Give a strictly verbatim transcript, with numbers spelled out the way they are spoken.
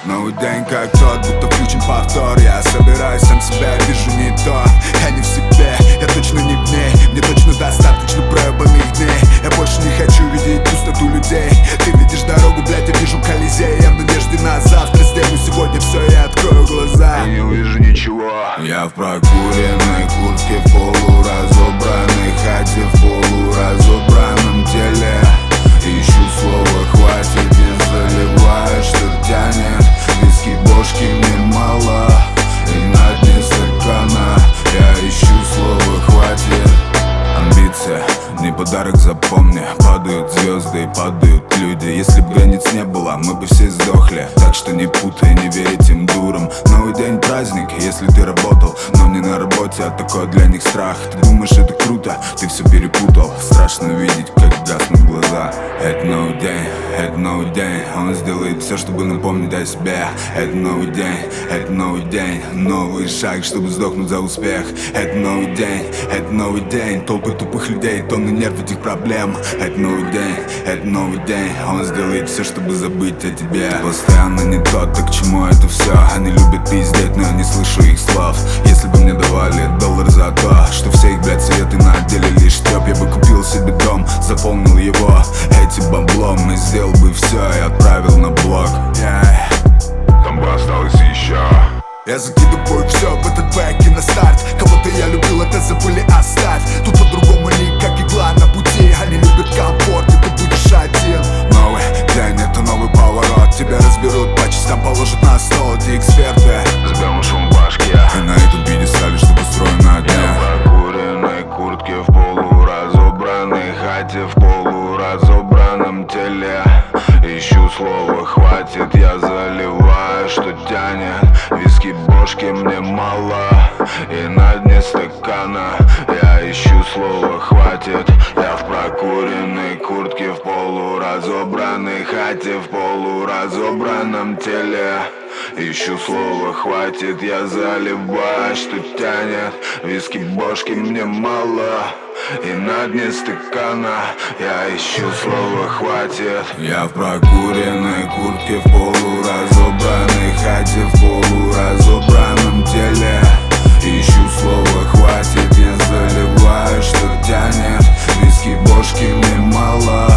Новый день как тот, будто включен повтор. Я собираюсь, сам себя вижу не то. Я не в себе, я точно не в ней. Мне точно достаточно проебанных дней. Я больше не хочу видеть пустоту людей. Ты видишь дорогу, блядь, я вижу Колизей. Я в надежде на завтра, сделаю сегодня все и открою глаза. Я не увижу ничего. Я в прокуренной куртке, в полуразобранной хате, в полуразобранном теле. Ищу слово «хватит» и заливаю, что тянет. Виски бошки мне мало, и на дне стакана я ищу слово «хватит». Амбиция, не подарок, запомни. Падают звезды и падают люди. Если бы границ не было, мы бы все сдохли. Так что не путай, не верь этим дурам. Новый день праздник, если ты работал, но не на работе, а такой для них страх. Ты думаешь, это круто, ты все перепутал. Страшно видеть, как гаснут глаза. Это новый день, это новый день. Он сделает все, чтобы напомнить о себе. Это новый день, это новый день. Новый шаг, чтобы сдохнуть за успех. Это новый день, это новый день. Толпы тупых людей, тонны нерв этих проблем. Это новый день, это новый день. Он сделает все, чтобы забыть о тебе. Ты постоянно не тот, так к чему это все? Они любят пиздеть, но я не слышу их слов. Если бы мне давали доллар за то, что все их, блядь, советы на отделе лишь трёп, я бы купил себе дом, заполнил его этим баблом и сделал бы все и отправил на блог. yeah. Там бы осталось еще. Я закидываю все в этот бэк и на старт. Кого-то я любил, это забыли, оставь. Тут по-другому не как игла на пути. Они любят комфорт, и ты будешь один. Новый день, это новый поворот. Тебя разберут по частям, положат на стол. Эти эксперты с белым шум в башке. И на этом пьедестале, что устроено от дня. Я в прокуренной куртке, в полуразобранной хате, в полуразобранном теле. Ищу слово «хватит», я заливаю, что тянет. Виски бошки мне мало, и на дне стакана я ищу слово «хватит». Я в прокуренной куртке, в полуразобранной хате, в полуразобранном теле. Ищу слово «хватит», я заливаю, что тянет. Виски бошки мне мало, и на дне стакана я ищу слово «хватит». Я в прокуренной куртке, в полуразобранной хате, в полуразобранном теле. Ищу слово «хватит», я заливаю, что тянет. Виски бошки мне мало,